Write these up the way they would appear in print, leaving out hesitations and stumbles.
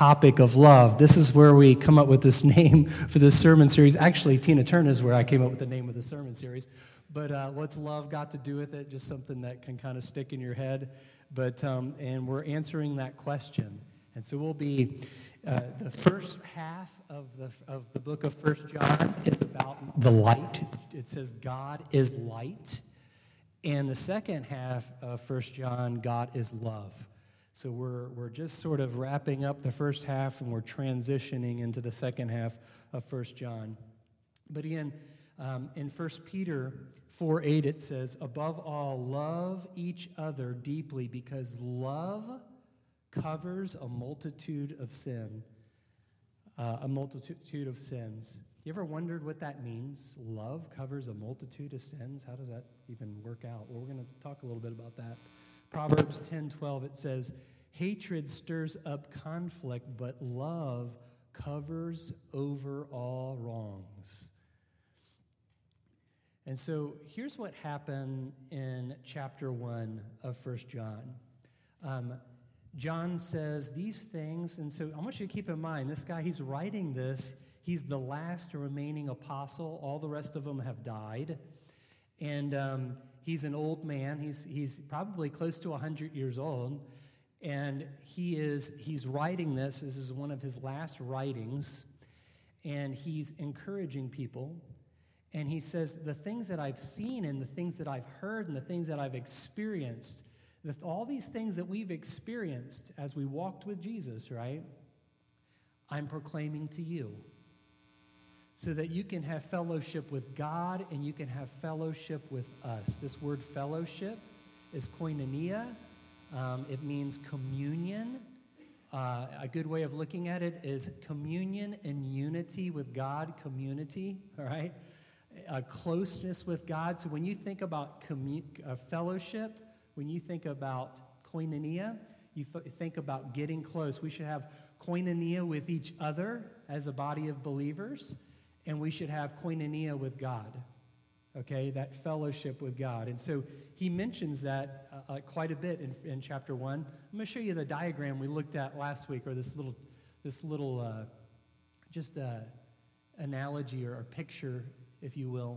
topic of love. This is where we come up with this name for this sermon series. Actually, Tina Turner is where I came up with the name of the sermon series. But what's love got to do with it? Just something that can kind of stick in your head. But and we're answering that question. And so we'll be, the first half of the book of 1 John is about the light. It says God is light. And the second half of 1 John, God is love. So we're just sort of wrapping up the first half, and we're transitioning into the second half of 1 John. But again, in 1 Peter 4:8, it says, above all, love each other deeply, because love covers a multitude of sins. You ever wondered what that means? Love covers a multitude of sins? How does that even work out? Well, we're going to talk a little bit about that. Proverbs 10:12, it says, hatred stirs up conflict, but love covers over all wrongs. And so here's what happened in chapter 1 of 1 John. John says these things, and so I want you to keep in mind, this guy, he's writing this, he's the last remaining apostle. All the rest of them have died. And he's an old man. He's probably close to 100 years old. And he's writing this. This is one of his last writings. And he's encouraging people. And he says, the things that I've seen and the things that I've heard and the things that I've experienced, all these things that we've experienced as we walked with Jesus, right? I'm proclaiming to you, so that you can have fellowship with God and you can have fellowship with us. This word fellowship is koinonia. It means communion. A good way of looking at it is communion and unity with God, community, all right? A closeness with God. So when you think about fellowship, when you think about koinonia, you think about getting close. We should have koinonia with each other as a body of believers, and we should have koinonia with God, okay, that fellowship with God. And so he mentions that quite a bit in chapter 1. I'm going to show you the diagram we looked at last week, or this little analogy or picture, if you will.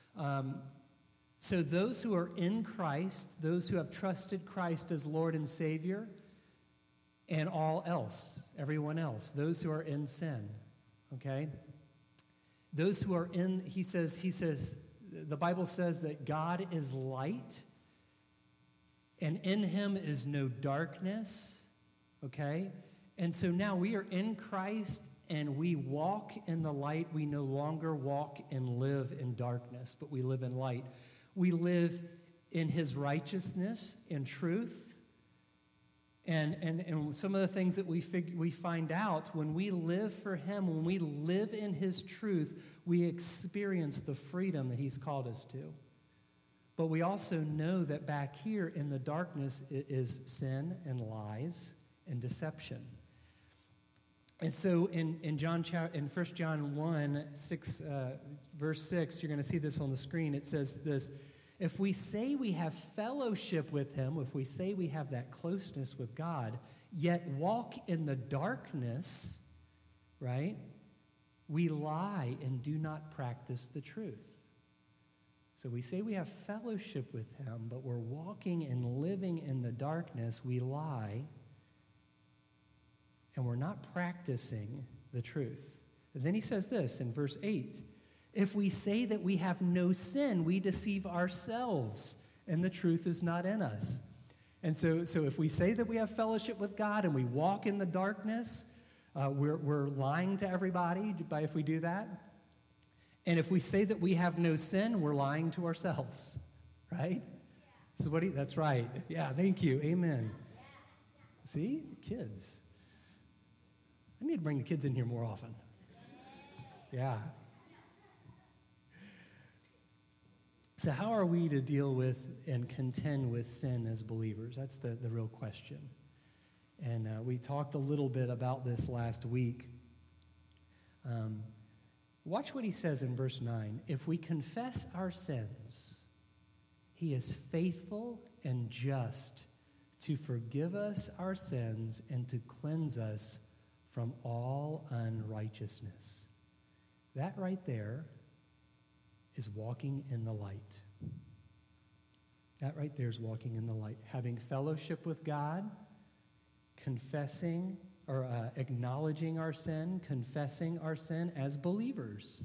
So those who are in Christ, those who have trusted Christ as Lord and Savior, and all else, everyone else, those who are in sin, okay? Those who are in, he says, the Bible says that God is light, and in him is no darkness, okay? And so now we are in Christ, and we walk in the light. We no longer walk and live in darkness, but we live in light. We live in his righteousness and truth. And some of the things that we find out, when we live for him, when we live in his truth, we experience the freedom that he's called us to. But we also know that back here in the darkness it is sin and lies and deception. And so in 1 John 1, 6, verse 6, you're going to see this on the screen. It says this: if we say we have fellowship with him, if we say we have that closeness with God, yet walk in the darkness, right, we lie and do not practice the truth. So we say we have fellowship with him, but we're walking and living in the darkness. We lie, and we're not practicing the truth. And then he says this in verse 8: if we say that we have no sin, we deceive ourselves, and the truth is not in us. And so if we say that we have fellowship with God and we walk in the darkness, we're lying to everybody if we do that. And if we say that we have no sin, we're lying to ourselves, right? Yeah. So that's right. Yeah, thank you. Amen. Yeah. See? Kids. I need to bring the kids in here more often. Yeah. So how are we to deal with and contend with sin as believers? That's the real question. And we talked a little bit about this last week. Watch what he says in verse 9. If we confess our sins, he is faithful and just to forgive us our sins and to cleanse us from all unrighteousness. That right there is walking in the light. That right there is walking in the light. Having fellowship with God, confessing or acknowledging our sin, confessing our sin as believers,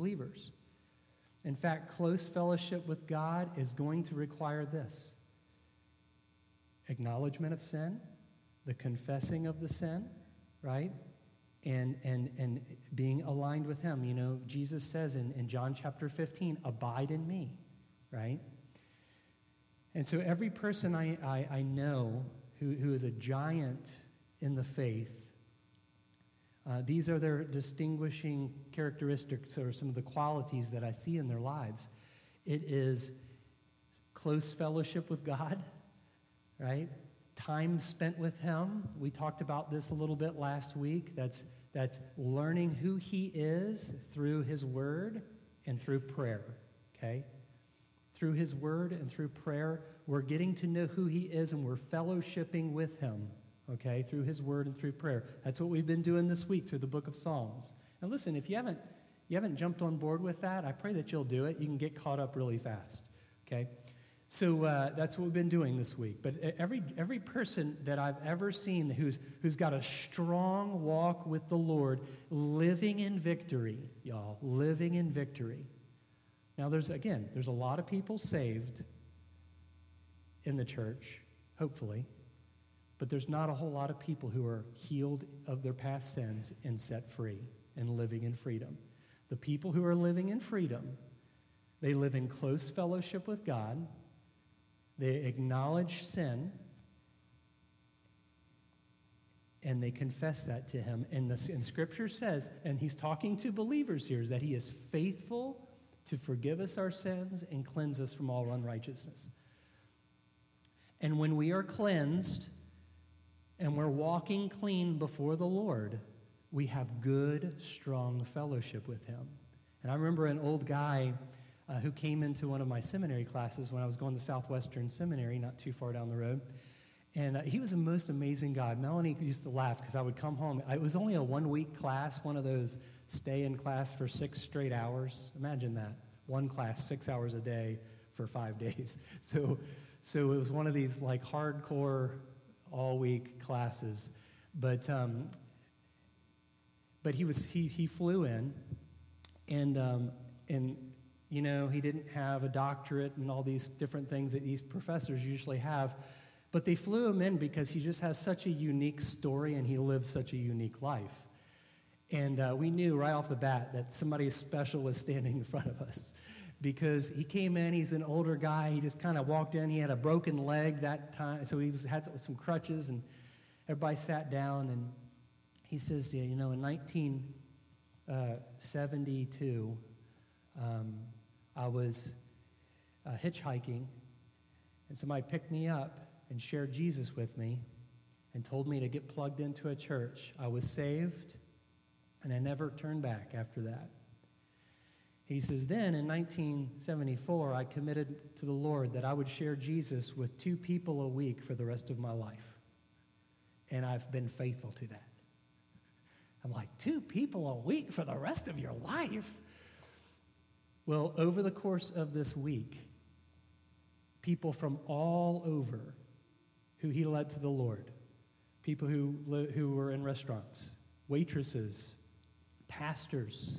In fact, close fellowship with God is going to require this: acknowledgement of sin, the confessing of the sin, right? And being aligned with him. You know, Jesus says in John chapter 15, abide in me, right? And so every person I know who is a giant in the faith, these are their distinguishing characteristics or some of the qualities that I see in their lives. It is close fellowship with God, right? Time spent with him. We talked about this a little bit last week. That's learning who he is through his word and through prayer, okay? Through his word and through prayer, we're getting to know who he is and we're fellowshipping with him, okay? Through his word and through prayer. That's what we've been doing this week through the book of Psalms. And listen, if you haven't jumped on board with that, I pray that you'll do it. You can get caught up really fast, okay? So that's what we've been doing this week. But every person that I've ever seen who's got a strong walk with the Lord, living in victory, y'all, living in victory. Now, there's a lot of people saved in the church, hopefully, but there's not a whole lot of people who are healed of their past sins and set free and living in freedom. The people who are living in freedom, they live in close fellowship with God. They acknowledge sin, and they confess that to him. And Scripture says, and he's talking to believers here, is that he is faithful to forgive us our sins and cleanse us from all unrighteousness. And when we are cleansed and we're walking clean before the Lord, we have good, strong fellowship with him. And I remember an old guy who came into one of my seminary classes when I was going to Southwestern Seminary, not too far down the road. And he was the most amazing guy. Melanie used to laugh because I would come home. It was only a one-week class, one of those stay in class for 6 straight hours. Imagine that. One class, 6 hours a day for 5 days. So it was one of these like hardcore all-week classes. But he flew in, and you know, he didn't have a doctorate and all these different things that these professors usually have, but they flew him in because he just has such a unique story and he lives such a unique life. And we knew right off the bat that somebody special was standing in front of us because he came in, he's an older guy, he just kind of walked in, he had a broken leg that time, so he had some crutches, and everybody sat down, and he says, you know, in 1972, I was hitchhiking, and somebody picked me up and shared Jesus with me and told me to get plugged into a church. I was saved, and I never turned back after that. He says, then in 1974, I committed to the Lord that I would share Jesus with 2 people a week for the rest of my life, and I've been faithful to that. I'm like, 2 people a week for the rest of your life? Well, over the course of this week, people from all over who he led to the Lord, people who were in restaurants, waitresses, pastors,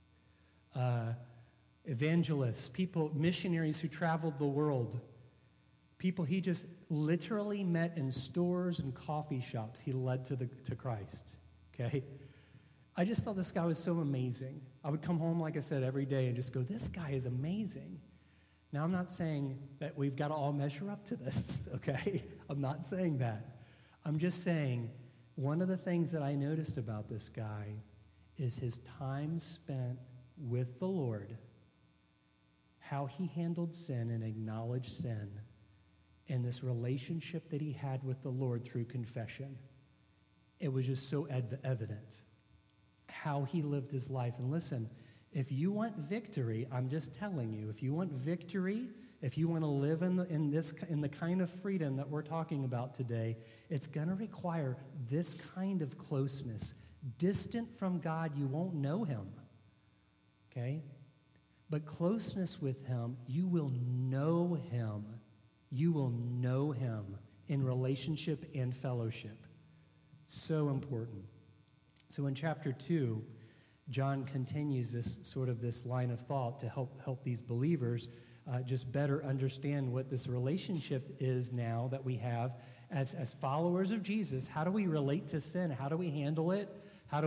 evangelists, people, missionaries who traveled the world, people he just literally met in stores and coffee shops, he led to Christ, okay? I just thought this guy was so amazing. I would come home, like I said, every day and just go, this guy is amazing. Now, I'm not saying that we've got to all measure up to this, okay? I'm not saying that. I'm just saying one of the things that I noticed about this guy is his time spent with the Lord, how he handled sin and acknowledged sin, and this relationship that he had with the Lord through confession. It was just so evident how he lived his life. And listen, if you want victory, I'm just telling you, if you want victory, if you want to live in the kind of freedom that we're talking about today, it's going to require this kind of closeness, Distant from God, you won't know him. Okay? But closeness with him, you will know him. You will know him in relationship and fellowship. So important. So in chapter 2, John continues this line of thought to help these believers just better understand what this relationship is now that we have as followers of Jesus. How do we relate to sin? How do we handle it? How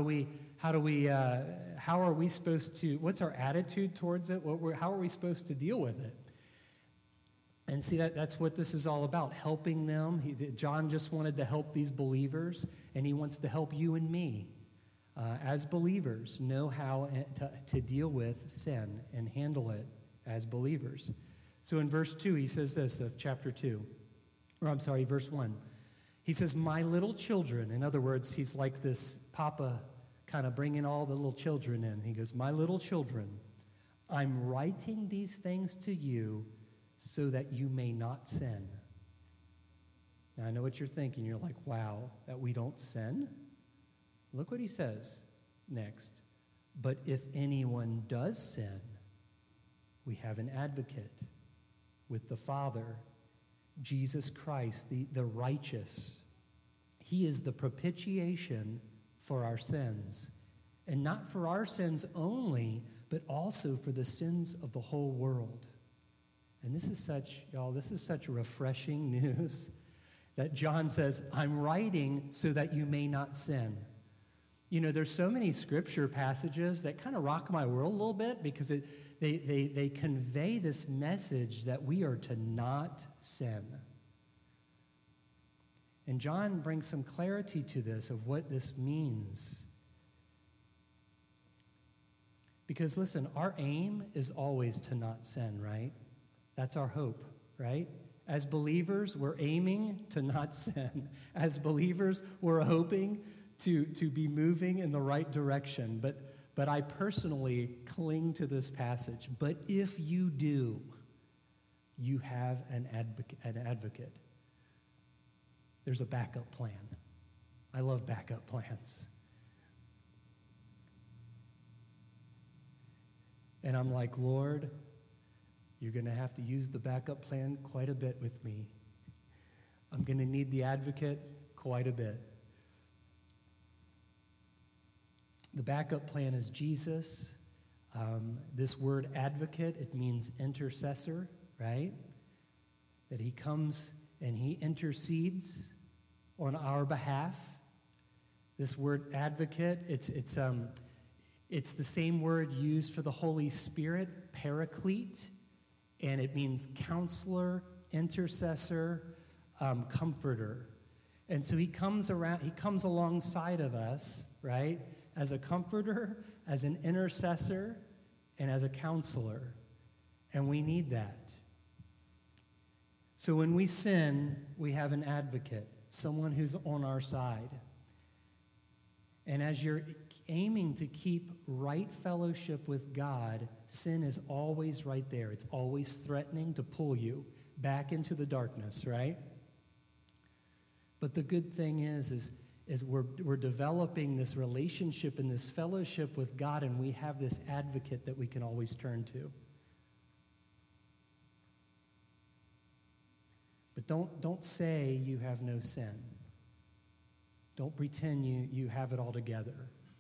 are we supposed to, what's our attitude towards it? How are we supposed to deal with it? And see, that's what this is all about, helping them. John just wanted to help these believers, and he wants to help you and me as believers know how to deal with sin and handle it as believers. So in verse 2, he says this of chapter 2, verse 1. He says, my little children. In other words, he's like this papa kind of bringing all the little children in. He goes, my little children, I'm writing these things to you so that you may not sin. Now, I know what you're thinking. You're like, wow, that we don't sin? Look what he says next. But if anyone does sin, we have an advocate with the Father, Jesus Christ, the righteous. He is the propitiation for our sins. And not for our sins only, but also for the sins of the whole world. And this is such refreshing news that John says, I'm writing so that you may not sin. You know, there's so many scripture passages that kind of rock my world a little bit because they convey this message that we are to not sin. And John brings some clarity to this of what this means. Because listen, our aim is always to not sin, right? That's our hope, right? As believers, we're aiming to not sin. As believers, we're hoping to be moving in the right direction. But I personally cling to this passage. But if you do, you have an advocate. There's a backup plan. I love backup plans. And I'm like, Lord, you're going to have to use the backup plan quite a bit with me. I'm going to need the advocate quite a bit. The backup plan is Jesus. This word advocate, it means intercessor, right? That he comes and he intercedes on our behalf. This word advocate, it's the same word used for the Holy Spirit, paraclete, and it means counselor, intercessor, comforter. And so he comes alongside of us, right, as a comforter, as an intercessor, and as a counselor. And we need that. So when we sin, we have an advocate, someone who's on our side. And as you're aiming to keep right fellowship with God, sin is always right there. It's always threatening to pull you back into the darkness, right? But the good thing is we're developing this relationship and this fellowship with God, and we have this advocate that we can always turn to. But don't say you have no sin. Don't pretend you have it all together.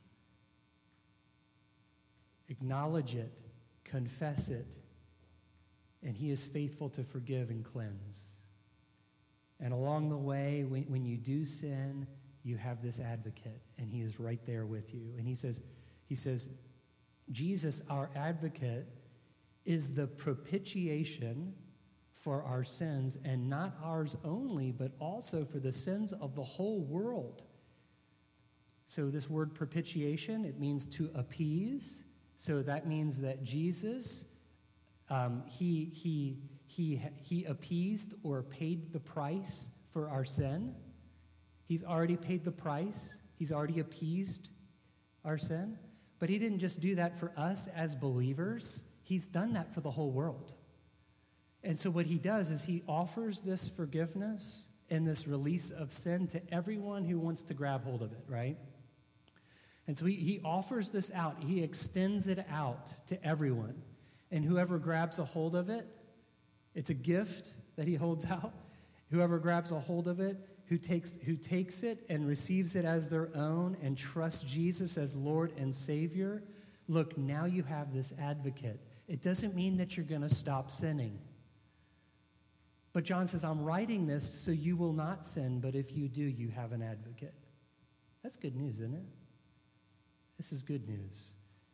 Acknowledge it, confess it, and he is faithful to forgive and cleanse. And along the way, when you do sin, you have this advocate, and he is right there with you. And he says, Jesus, our advocate, is the propitiation for our sins, and not ours only, but also for the sins of the whole world. So this word propitiation, it means to appease. So that means that Jesus, he appeased or paid the price for our sin. He's already paid the price. He's already appeased our sin. But he didn't just do that for us as believers. He's done that for the whole world. And so what he does is he offers this forgiveness and this release of sin to everyone who wants to grab hold of it, right? And so he offers this out. He extends it out to everyone. And whoever grabs a hold of it, it's a gift that he holds out. Whoever grabs a hold of it, who takes it and receives it as their own and trusts Jesus as Lord and Savior, look, now you have this advocate. It doesn't mean that you're going to stop sinning. But John says, I'm writing this so you will not sin, but if you do, you have an advocate. That's good news, isn't it? This is good news.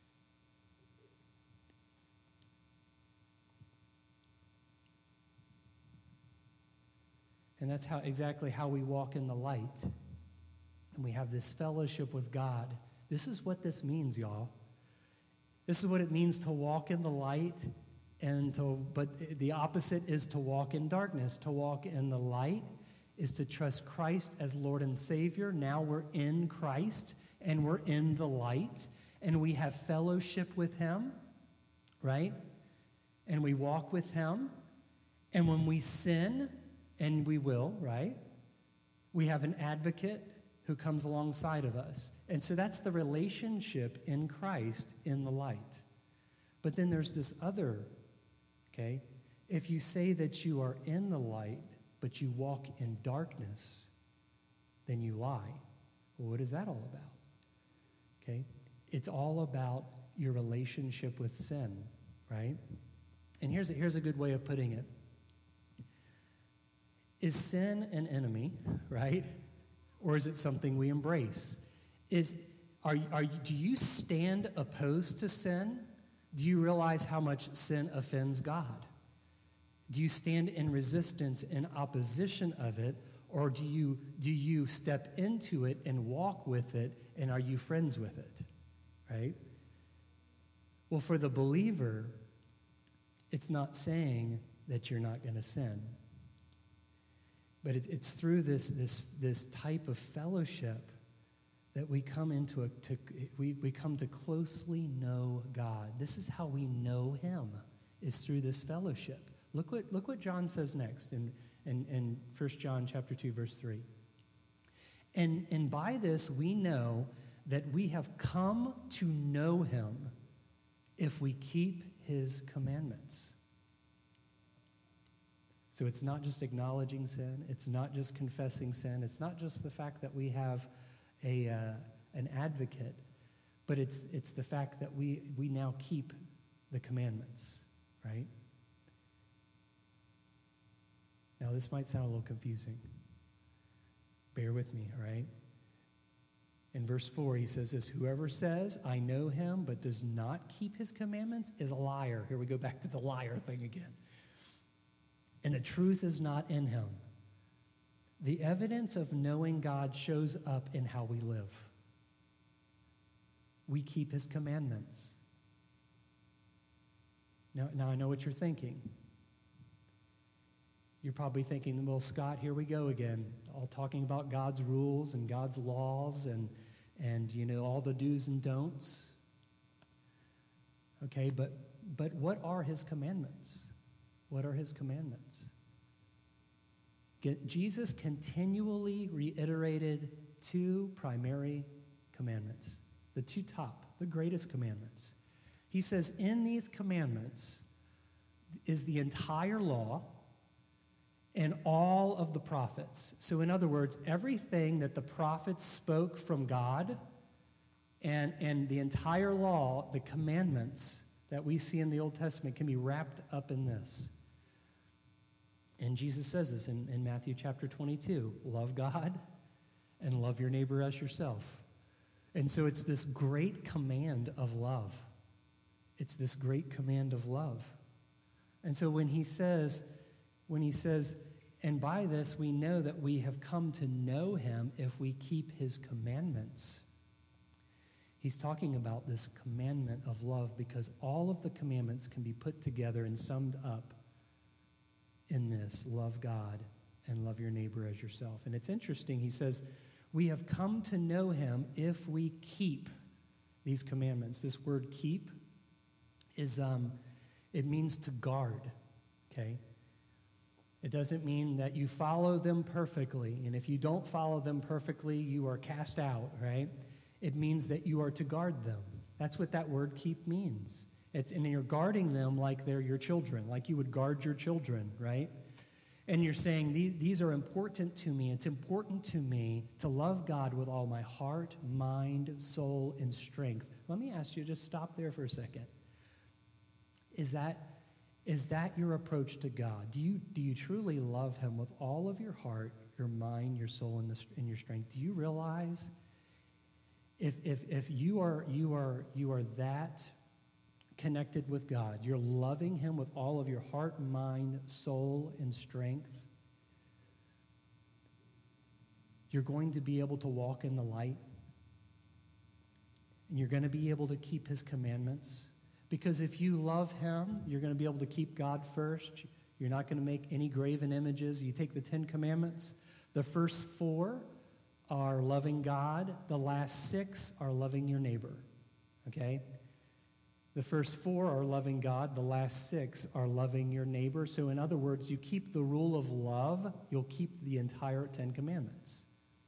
And that's exactly how we walk in the light. And we have this fellowship with God. This is what this means, y'all. This is what it means to walk in the light, but the opposite is to walk in darkness. To walk in the light is to trust Christ as Lord and Savior. Now we're in Christ, and we're in the light, and we have fellowship with him, right? And we walk with him. And when we sin, and we will, right? We have an advocate who comes alongside of us. And so that's the relationship in Christ in the light. But then there's this other, okay? If you say that you are in the light, but you walk in darkness, then you lie. Well, what is that all about? Okay? It's all about your relationship with sin, right? And here's a good way of putting it. Is sin an enemy, right? Or is it something we embrace? Do you stand opposed to sin? Do you realize how much sin offends God? Do you stand in resistance, in opposition of it, or do you step into it and walk with it, and are you friends with it, right? Well, for the believer, it's not saying that you're not going to sin. But it's through this type of fellowship that we come we come to closely know God. This is how we know him, is through this fellowship. Look what John says next in 1 John chapter 2, verse 3. And by this we know that we have come to know him if we keep his commandments. So it's not just acknowledging sin. It's not just confessing sin. It's not just the fact that we have an advocate, but it's the fact that we now keep the commandments, right? Now, this might sound a little confusing. Bear with me, all right? In verse 4, he says this, whoever says, I know him, but does not keep his commandments is a liar. Here we go back to the liar thing again. And the truth is not in him. The evidence of knowing God shows up in how we live. We keep his commandments. Now I know what you're thinking. You're probably thinking, well, Scott, here we go again, all talking about God's rules and God's laws and all the do's and don'ts. Okay, but what are his commandments? What are his commandments? Jesus continually reiterated two primary commandments, the two top, the greatest commandments. He says, in these commandments is the entire law and all of the prophets. So in other words, everything that the prophets spoke from God and the entire law, the commandments that we see in the Old Testament can be wrapped up in this. And Jesus says this in Matthew chapter 22, love God and love your neighbor as yourself. And so it's this great command of love. It's this great command of love. And so when he says, and by this we know that we have come to know him if we keep his commandments. He's talking about this commandment of love because all of the commandments can be put together and summed up in this, love God and love your neighbor as yourself. And it's interesting, he says, we have come to know him if we keep these commandments. This word keep is, it means to guard, okay? It doesn't mean that you follow them perfectly, and if you don't follow them perfectly, you are cast out, right? it means that you are to guard them. That's what that word keep means. And you're guarding them like they're your children, like you would guard your children, right? And you're saying, these are important to me. It's important to me to love God with all my heart, mind, soul, and strength. Let me ask you, just stop there for a second. Is that your approach to God? Do you truly love him with all of your heart, your mind, your soul, and your strength? Do you realize if you are that connected with God, you're loving him with all of your heart, mind, soul, and strength, you're going to be able to walk in the light, and you're going to be able to keep his commandments. Because if you love him, you're going to be able to keep God first. You're not going to make any graven images. You take the 10 commandments. The first 4 are loving God. The last 6 are loving your neighbor. Okay? The first 4 are loving God. The last 6 are loving your neighbor. So in other words, you keep the rule of love, you'll keep the entire 10 commandments.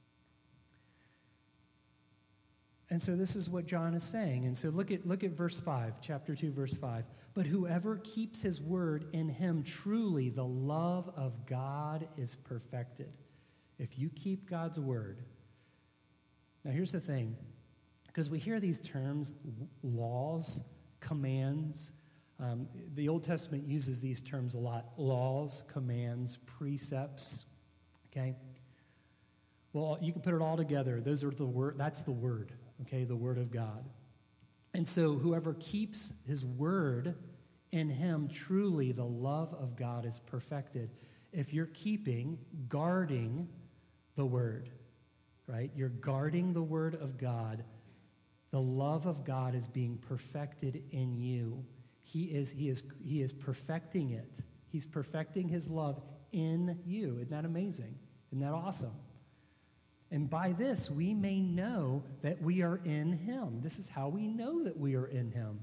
And so this is what John is saying. And so look at verse 5, chapter 2, verse 5. But whoever keeps his word, in him truly the love of God is perfected. If you keep God's word. Now here's the thing. Because we hear these terms, laws, commands. The Old Testament uses these terms a lot. Laws, commands, precepts. Okay? Well, you can put it all together. Those are the word. That's the word. Okay, the word of God. And so whoever keeps his word, in him truly the love of God is perfected. If you're guarding the word, right? You're guarding the word of God. The love of God is being perfected in you. He is perfecting it. He's perfecting his love in you. Isn't that amazing? Isn't that awesome? And by this, we may know that we are in him. This is how we know that we are in him.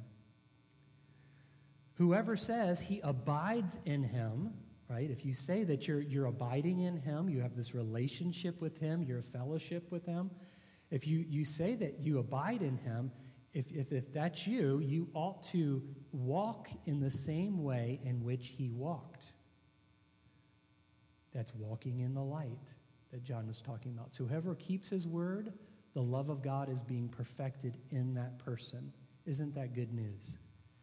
Whoever says he abides in him, right? If you say that you're abiding in him, you have this relationship with him, you're a fellowship with him. If you say that you abide in him, if that's you, you ought to walk in the same way in which he walked. That's walking in the light that John was talking about. So whoever keeps his word, the love of God is being perfected in that person. Isn't that good news?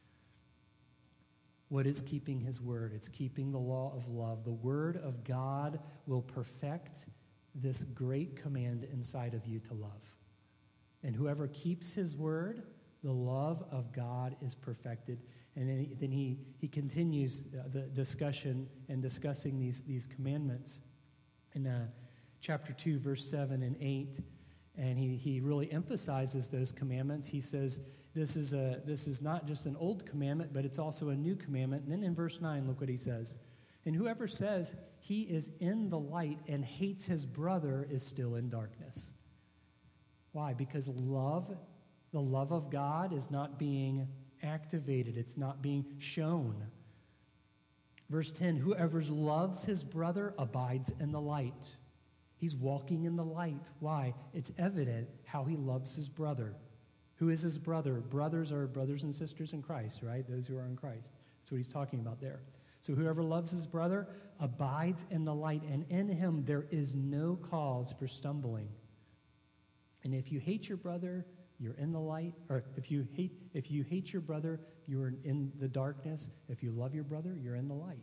What is keeping his word? It's keeping the law of love. The word of God will perfect this great command inside of you to love. And whoever keeps his word, the love of God is perfected. And then he continues the discussion and discussing these commandments in chapter 2, verse 7 and 8. And he really emphasizes those commandments. He says, this is not just an old commandment, but it's also a new commandment. And then in verse 9, look what he says. And whoever says he is in the light and hates his brother is still in darkness. Why? Because the love of God is not being activated. It's not being shown. Verse 10, whoever loves his brother abides in the light. He's walking in the light. Why? It's evident how he loves his brother. Who is his brother? Brothers are brothers and sisters in Christ, right? Those who are in Christ. That's what he's talking about there. So whoever loves his brother abides in the light, and in him there is no cause for stumbling. And if you hate your brother, you're in the light. Or if you hate your brother, you're in the darkness. If you love your brother, you're in the light.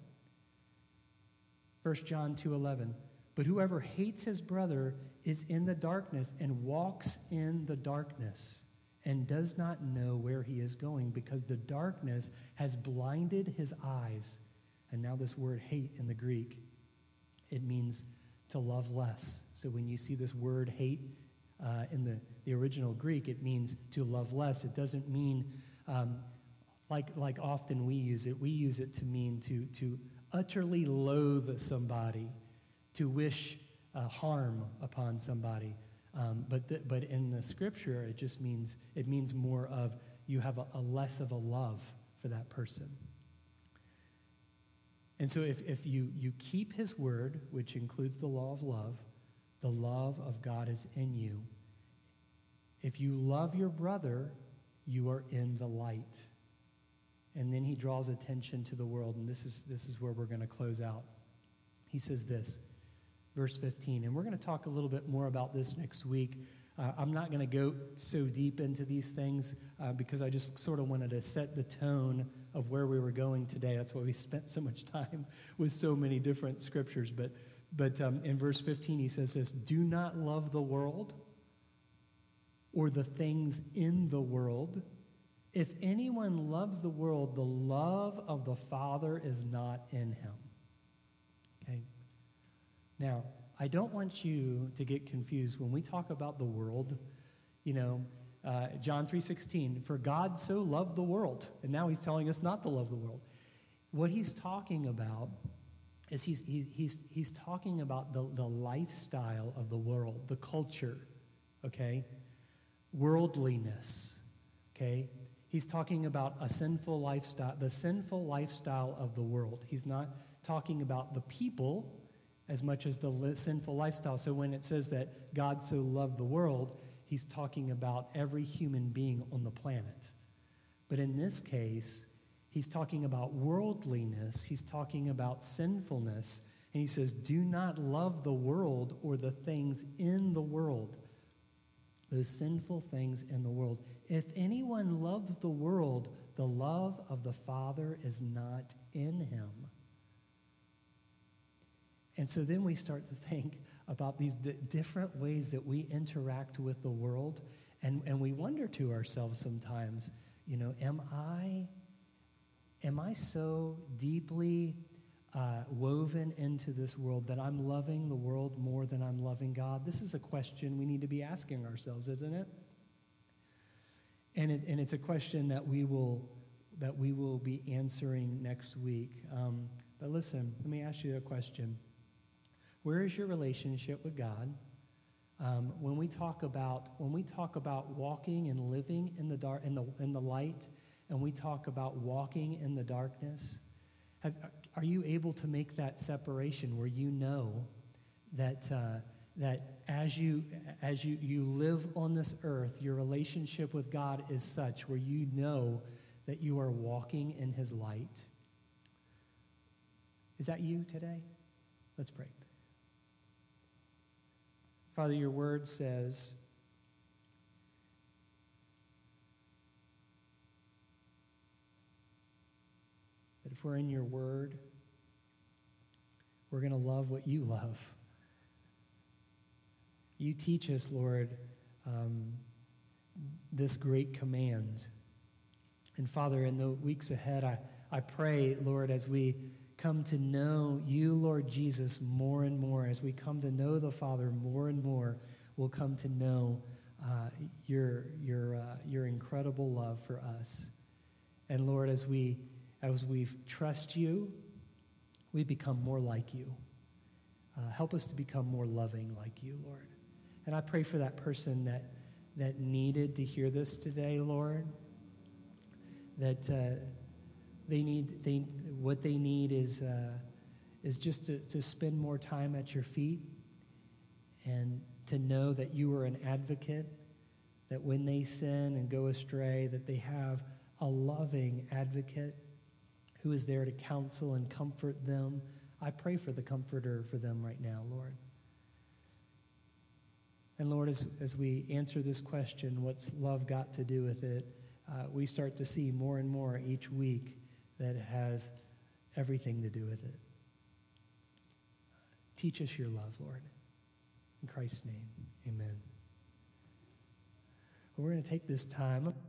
1 John 2:11. But whoever hates his brother is in the darkness and walks in the darkness and does not know where he is going, because the darkness has blinded his eyes. And now this word hate in the Greek, it means to love less. So when you see this word hate in the original Greek, it means to love less. It doesn't mean like often we use it. We use it to mean to utterly loathe somebody, to wish harm upon somebody. But in the scripture, it means more of you have a less of a love for that person. And so if you keep his word, which includes the law of love, the love of God is in you. If you love your brother, you are in the light. And then he draws attention to the world, and this is where we're going to close out. He says this, verse 15, and we're going to talk a little bit more about this next week. I'm not going to go so deep into these things because I just sort of wanted to set the tone of where we were going today. That's why we spent so much time with so many different scriptures. But in verse 15, he says this, do not love the world or the things in the world. If anyone loves the world, the love of the Father is not in him. Okay? Now, I don't want you to get confused. When we talk about the world, John 3:16, for God so loved the world, and now he's telling us not to love the world. What he's talking about is he's talking about the lifestyle of the world, the culture, okay? Worldliness, okay? He's talking about a sinful lifestyle, the sinful lifestyle of the world. He's not talking about the people as much as the sinful lifestyle. So when it says that God so loved the world, he's talking about every human being on the planet. But in this case, he's talking about worldliness. He's talking about sinfulness. And he says, do not love the world or the things in the world, those sinful things in the world. If anyone loves the world, the love of the Father is not in him. And so then we start to think about these different ways that we interact with the world, and we wonder to ourselves sometimes, am I so deeply woven into this world that I'm loving the world more than I'm loving God? This is a question we need to be asking ourselves, isn't it? And it's a question that we will be answering next week. But listen, let me ask you a question. Where is your relationship with God? When we talk about walking and living in the dark, in the light, and we talk about walking in the darkness, are you able to make that separation where you know that as you live on this earth, your relationship with God is such where you know that you are walking in His light? Is that you today? Let's pray. Father, your word says that if we're in your word, we're going to love what you love. You teach us, Lord, this great command. And Father, in the weeks ahead, I pray, Lord, as we come to know you, Lord Jesus, more and more, as we come to know the Father more and more, we'll come to know your incredible love for us. And Lord, as we trust you, we become more like you. Help us to become more loving like you, Lord. And I pray for that person that needed to hear this today, Lord, that what they need is just to spend more time at your feet and to know that you are an advocate, that when they sin and go astray, that they have a loving advocate who is there to counsel and comfort them. I pray for the comforter for them right now, Lord. And Lord, as we answer this question, what's love got to do with it, we start to see more and more each week that it has everything to do with it. Teach us your love, Lord. In Christ's name, amen. We're going to take this time.